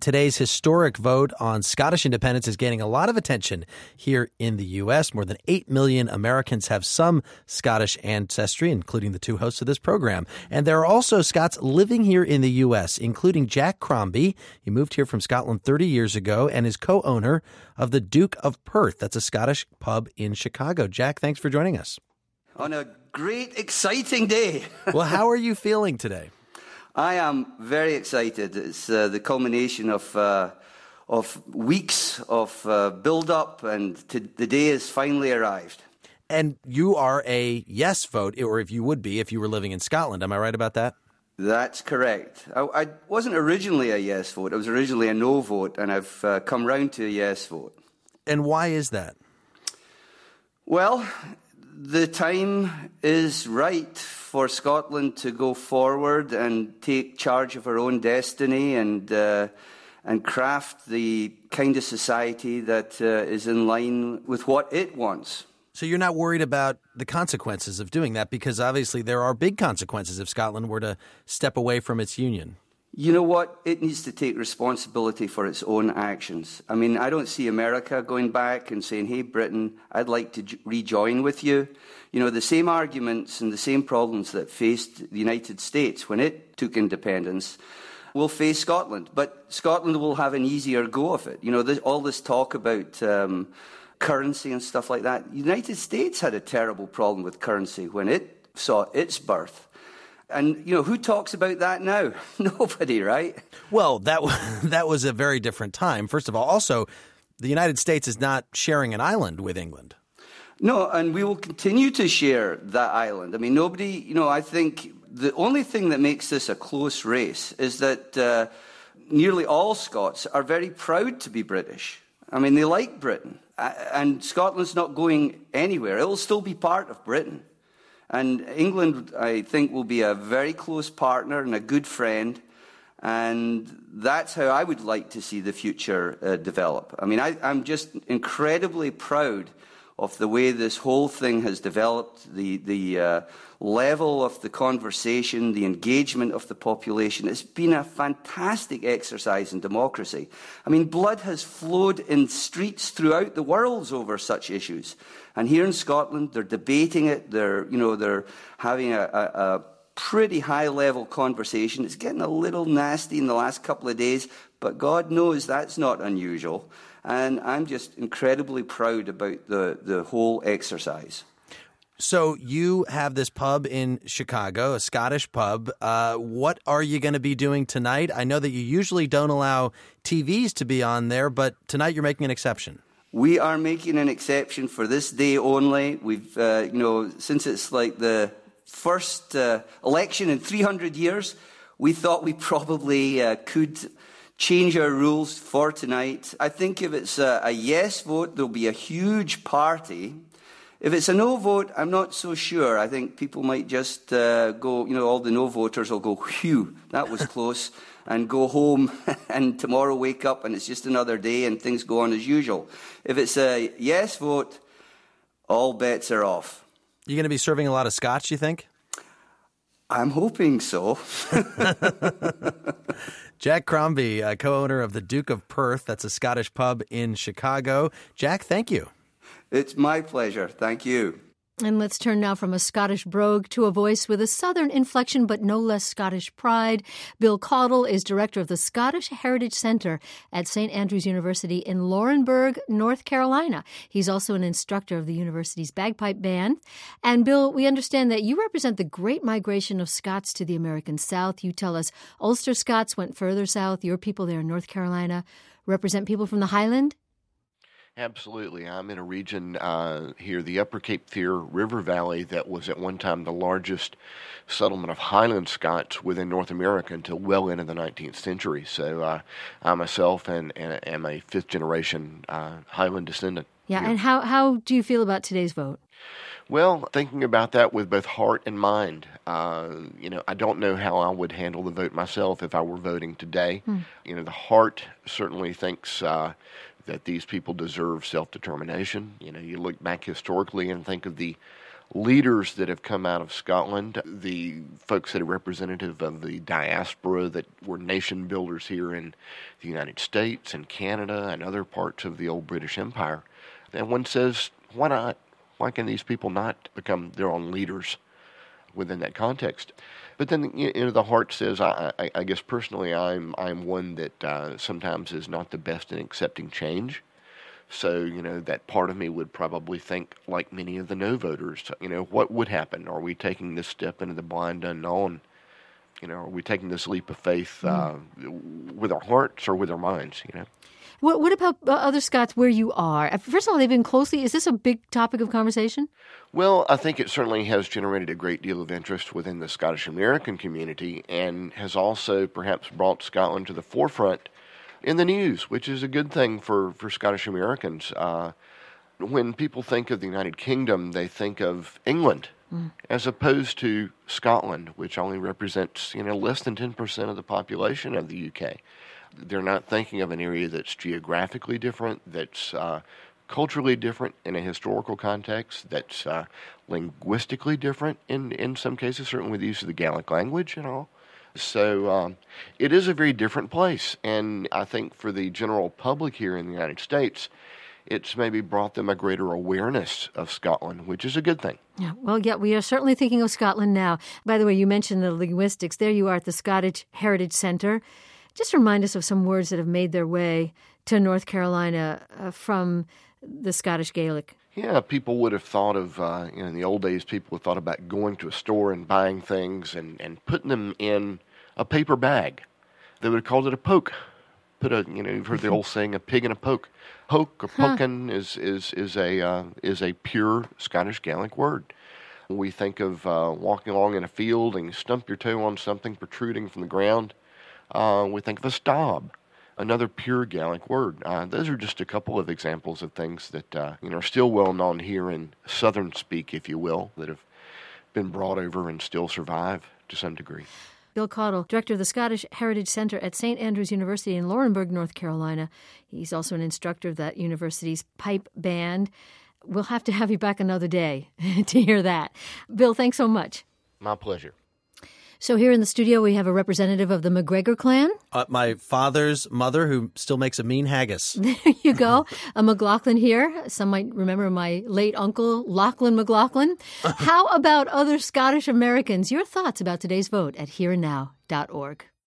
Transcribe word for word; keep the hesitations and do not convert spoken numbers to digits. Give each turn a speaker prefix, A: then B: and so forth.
A: today's historic vote on Scottish independence is gaining a lot of attention here in the U S. More than eight million Americans have some Scottish ancestry, including the two hosts of this program. And there are also Scots living here in the U S, including Jack Crombie. He moved here from Scotland thirty years ago and is co-owner of the Duke of Perth. That's a Scottish pub in Chicago. Jack, thanks for joining us.
B: On a great, exciting day.
A: Well, how are you feeling today?
B: I am very excited. It's uh, the culmination of uh, of weeks of uh, build-up, and to, the day has finally arrived.
A: And you are a yes vote, or if you would be, if you were living in Scotland. Am I right about that?
B: That's correct. I, I wasn't originally a yes vote. I was originally a no vote, and I've uh, come round to a yes vote.
A: And why is that?
B: Well, the time is right for Scotland to go forward and take charge of her own destiny and uh, and craft the kind of society that uh, is in line with what it wants.
A: So you're not worried about the consequences of doing that, because obviously there are big consequences if Scotland were to step away from its union.
B: You know what? It needs to take responsibility for its own actions. I mean, I don't see America going back and saying, hey, Britain, I'd like to j- rejoin with you. You know, the same arguments and the same problems that faced the United States when it took independence will face Scotland. But Scotland will have an easier go of it. You know, this, all this talk about um, currency and stuff like that. The United States had a terrible problem with currency when it saw its birth. And, you know, who talks about that now? Nobody, right?
A: Well, that w- that was a very different time, first of all. Also, the United States is not sharing an island with England.
B: No, and we will continue to share that island. I mean, nobody, you know, I think the only thing that makes this a close race is that uh, nearly all Scots are very proud to be British. I mean, they like Britain. And Scotland's not going anywhere. It will still be part of Britain. And England, I think, will be a very close partner and a good friend. And that's how I would like to see the future uh, develop. I mean, I, I'm just incredibly proud of the way this whole thing has developed, the, the uh, level of the conversation, the engagement of the population. It's been a fantastic exercise in democracy. I mean, blood has flowed in streets throughout the world over such issues. And here in Scotland, they're debating it. They're, you know, they're having a, a, a pretty high-level conversation. It's getting a little nasty in the last couple of days, but God knows that's not unusual. And I'm just incredibly proud about the, the whole exercise.
A: So you have this pub in Chicago, a Scottish pub. Uh, what are you going to be doing tonight? I know that you usually don't allow T Vs to be on there, but tonight you're making an exception.
B: We are making an exception for this day only. We've, uh, you know, since it's like the first uh, election in three hundred years, we thought we probably uh, could change our rules for tonight. I think if it's a, a yes vote, there'll be a huge party. If it's a no vote, I'm not so sure. I think people might just uh, go, you know, all the no voters will go, phew, that was close, and go home and tomorrow wake up and it's just another day and things go on as usual. If it's a yes vote, all bets are off.
A: You're going to be serving a lot of scotch, you think?
B: I'm hoping so.
A: Jack Crombie, uh, co-owner of the Duke of Perth. That's a Scottish pub in Chicago. Jack, thank you.
B: It's my pleasure. Thank you.
C: And let's turn now from a Scottish brogue to a voice with a Southern inflection, but no less Scottish pride. Bill Caudle is director of the Scottish Heritage Center at Saint Andrews University in Laurinburg, North Carolina. He's also an instructor of the university's bagpipe band. And Bill, we understand that you represent the great migration of Scots to the American South. You tell us Ulster Scots went further south. Your people there in North Carolina represent people from the Highland?
D: Absolutely. I'm in a region uh, here, the Upper Cape Fear River Valley, that was at one time the largest settlement of Highland Scots within North America until well into the nineteenth century. So uh, I myself and, and am a fifth-generation uh, Highland descendant.
C: Yeah,
D: here.
C: and how, how do you feel about today's vote?
D: Well, thinking about that with both heart and mind, uh, you know, I don't know how I would handle the vote myself if I were voting today. Hmm. You know, the heart certainly thinks uh, that these people deserve self-determination. You know, you look back historically and think of the leaders that have come out of Scotland, the folks that are representative of the diaspora that were nation builders here in the United States and Canada and other parts of the old British Empire. And one says, why not? Why can these people not become their own leaders within that context? But then, you know, the heart says, I, I, I guess personally, I'm I'm one that uh, sometimes is not the best in accepting change. So, you know, that part of me would probably think, like many of the no voters, you know, what would happen? Are we taking this step into the blind unknown? You know, are we taking this leap of faith uh, mm. with our hearts or with our minds, you know?
C: What, what about other Scots where you are? First of all, they've been closely, is this a big topic of conversation?
D: Well, I think it certainly has generated a great deal of interest within the Scottish American community and has also perhaps brought Scotland to the forefront in the news, which is a good thing for, for Scottish Americans. Uh, when people think of the United Kingdom, they think of England mm. as opposed to Scotland, which only represents, you know, less than ten percent of the population of the U K. They're not thinking of an area that's geographically different, that's uh, culturally different in a historical context, that's uh, linguistically different in, in some cases, certainly with the use of the Gaelic language and all. So um, it is a very different place, and I think for the general public here in the United States, it's maybe brought them a greater awareness of Scotland, which is a good thing.
C: Yeah, well, yeah, we are certainly thinking of Scotland now. By the way, you mentioned the linguistics. There you are at the Scottish Heritage Center. Just remind us of some words that have made their way to North Carolina uh, from the Scottish Gaelic.
D: Yeah, people would have thought of, uh, you know, in the old days, people would have thought about going to a store and buying things and, and putting them in a paper bag. They would have called it a poke. Put a, you know, you've heard the old saying, a pig in a poke. Poke or pokin huh. is is is a uh, is a pure Scottish Gaelic word. We think of uh, walking along in a field and you stump your toe on something protruding from the ground. Uh, we think of a stob, another pure Gaelic word. Uh, those are just a couple of examples of things that uh, you know are still well known here in Southern speak, if you will, that have been brought over and still survive to some degree.
C: Bill Caudle, director of the Scottish Heritage Center at Saint Andrews University in Laurinburg, North Carolina. He's also an instructor of that university's pipe band. We'll have to have you back another day to hear that. Bill, thanks so much.
D: My pleasure.
C: So here in the studio, we have a representative of the McGregor clan.
A: Uh, my father's mother, who still makes a mean haggis.
C: There you go. A McLaughlin here. Some might remember my late uncle, Lachlan McLaughlin. How about other Scottish Americans? Your thoughts about today's vote at here and now dot org.